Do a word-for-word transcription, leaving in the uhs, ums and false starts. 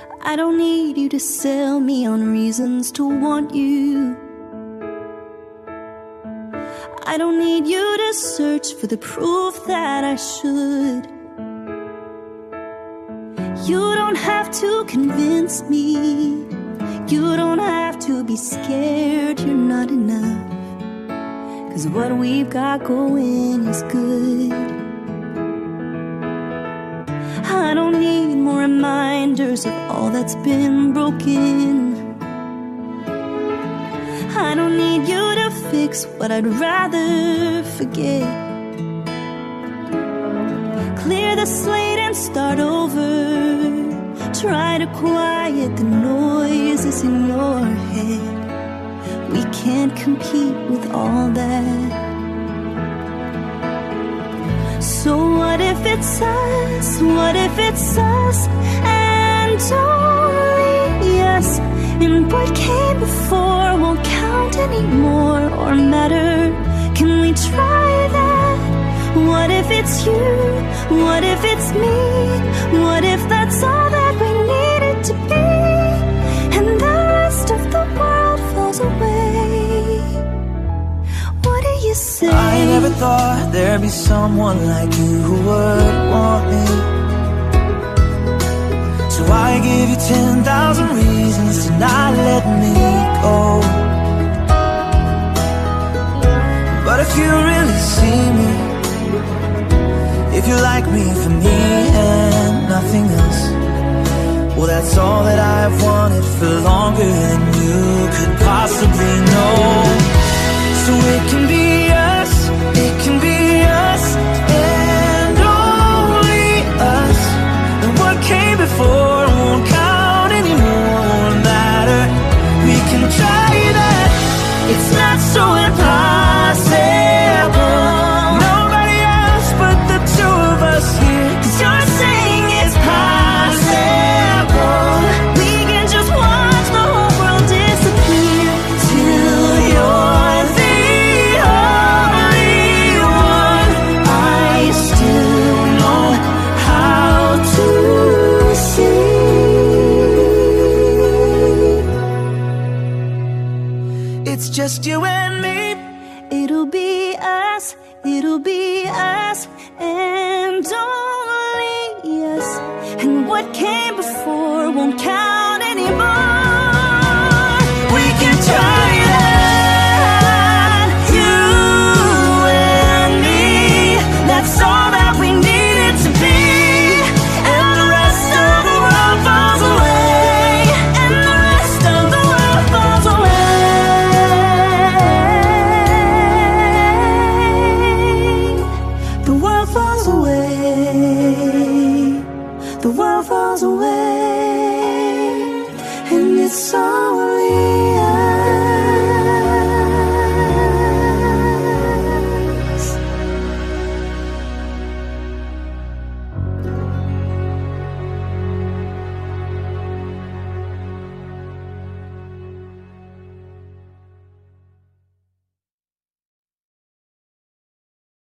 I don't need you to sell me on reasons to want you. I don't need you to search for the proof that I should. You don't have to convince me. You don't have to be scared you're not enough, 'cause what we've got going is good. I don't need more reminders of all that's been broken. I don't need you to fix what I'd rather forget. Clear the slate and start over. Try to quiet the noises in your head. We can't compete with all that. So what if it's us? What if it's us and only us? And what came before won't count anymore or matter. Can we try that? What if it's you? What if it's me? What if that's all that we needed to be? And the rest of the world falls away. What do you say? I never thought there'd be someone like you who would want me. So I give you ten thousand reasons to not let me go. But if you really see me, if you like me for me and nothing else, well, that's all that I've wanted for longer than you could possibly know. So it can be us, it can be us, and only us. And what came before won't count anymore, matter. We can try that, it's not so impossible. Nobody else but the two of us here, 'cause you're saying it's possible. We can just watch the whole world disappear till you're the only one. I still know how to see. It's just you and me. It'll be us, it'll be us, and only us. And what came before won't count anymore. We can try that, You and me, that's all that we needed to be. And the rest of the world falls away. and the rest of the world falls away. The world falls away. The world falls away. And it's so